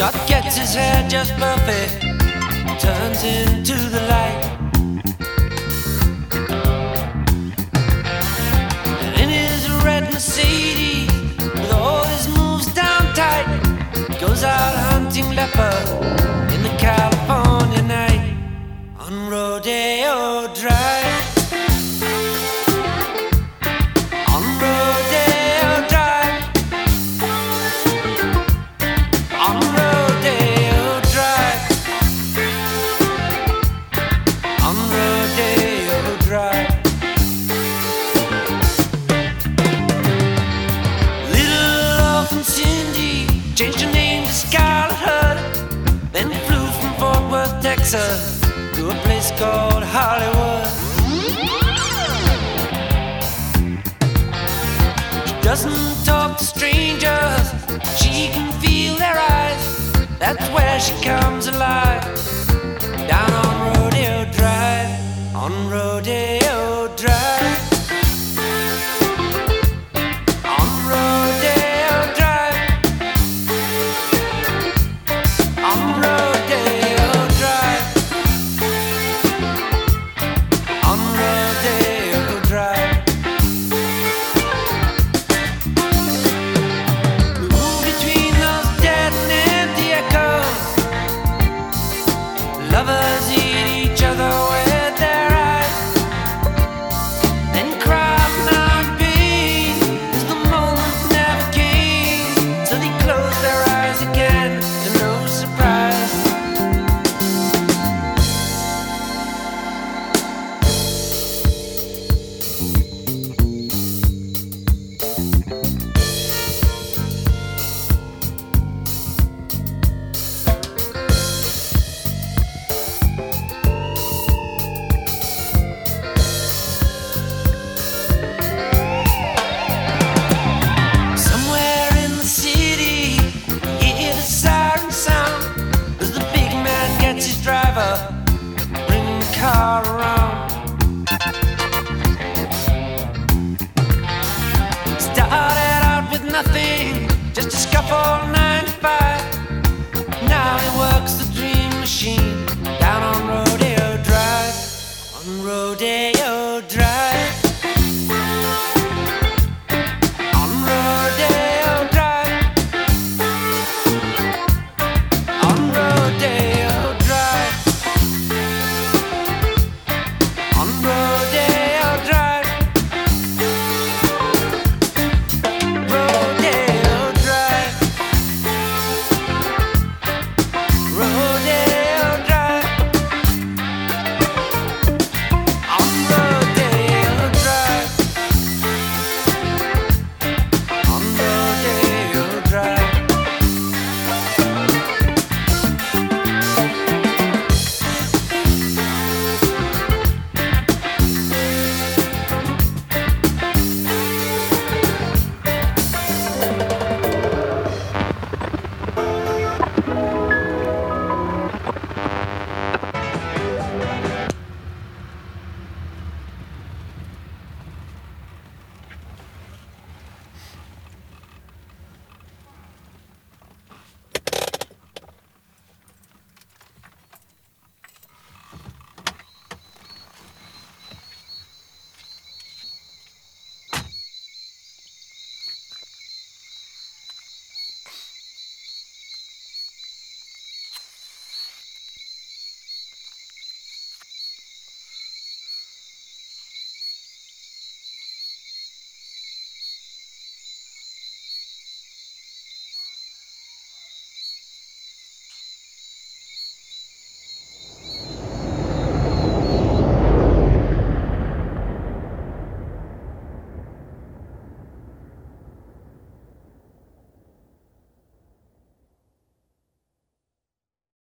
God gets his hair just perfect, turns into the light. And in his red Mercedes, with all his moves down tight, goes out hunting leopard in the California night on Rodeo Drive. On Rodeo Drive. On Rodeo Drive. On Rodeo Drive. Little orphan Cindy changed her name to Scarlet Heart, then flew from Fort Worth, Texas, to a place called Hollywood. She doesn't talk to strangers, she can feel their eyes. That's where she comes alive.